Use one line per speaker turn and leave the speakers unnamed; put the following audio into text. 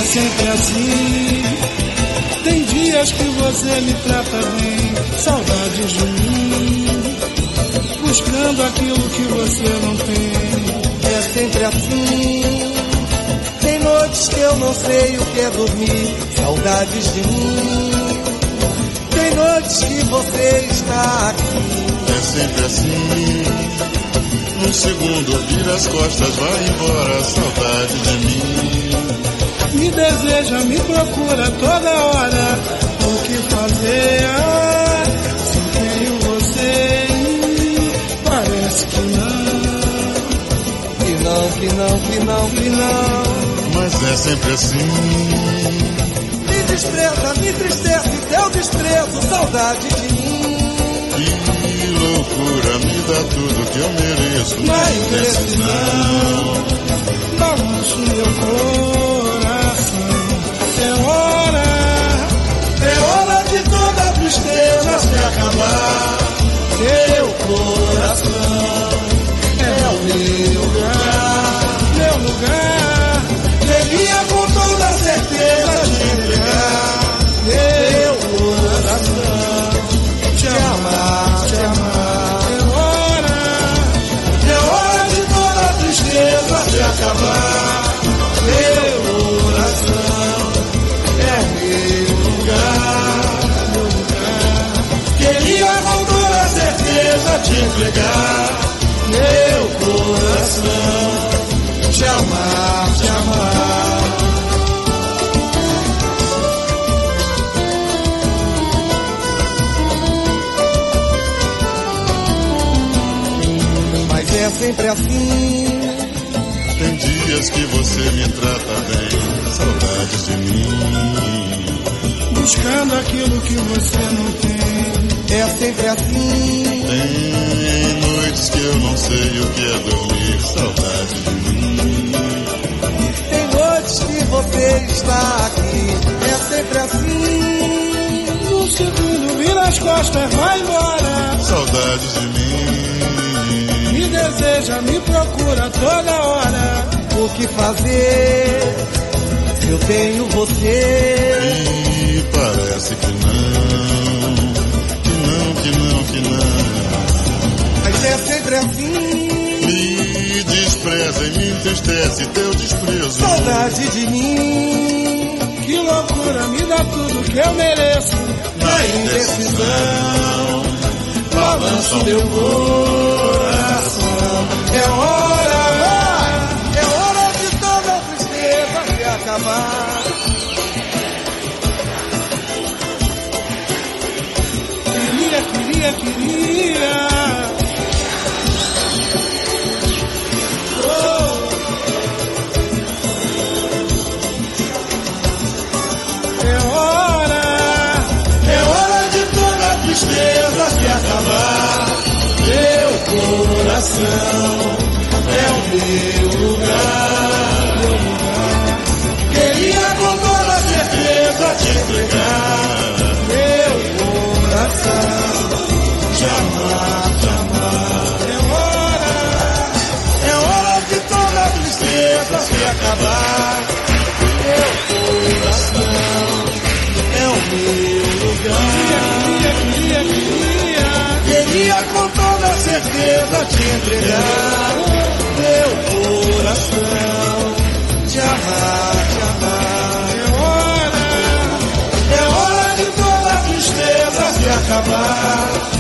sempre assim. Tem dias que você me trata bem, saudades de mim, buscando aquilo que você não tem.
É sempre assim. Tem noites que eu não sei o que é dormir, saudades de mim. Tem noites que você está aqui.
É sempre assim. Num segundo vira as costas, vai embora, saudade de mim.
Me deseja, me procura toda hora. O que fazer? Se tenho você, parece que não.
Que não.
Mas é sempre assim.
Me despreza, me entristece teu desprezo, saudade de mim.
Que loucura, me dá tudo que eu mereço.
Na indecisão, balanço meu coração. É hora de toda a tristeza se acabar. Teu coração é o meu lugar. Queria com toda certeza te entregar. Meu coração, te amar. É hora de toda a tristeza se acabar. Meu coração é meu lugar. Queria com toda certeza te entregar. Meu coração, te amar.
Mas é sempre assim.
Tem dias que você me trata bem, saudades de mim.
Buscando aquilo que você não tem.
É sempre assim.
Tem noites que eu não sei o que é dormir, saudade de mim.
Tem noites que você está aqui. É sempre assim.
No segundo vira as costas, vai embora.
Saudades de mim.
Me deseja, me procura toda hora.
O que fazer se eu tenho você?
E parece que não.
Mas é sempre assim.
Me despreza e me entristece teu desprezo.
Saudade de mim.
Que loucura, me dá tudo que eu mereço.
Na indecisão, balança o meu coração. É hora de toda a tristeza se acabar.
Queria. É hora de toda a tristeza se acabar. Meu coração é o meu lugar. Queria com toda certeza te entregar. Meu coração, te amar. É hora de toda a tristeza se acabar. Meu coração é o meu lugar. Queria com toda certeza te entregar. Meu coração, te amar. É hora de toda a tristeza se acabar.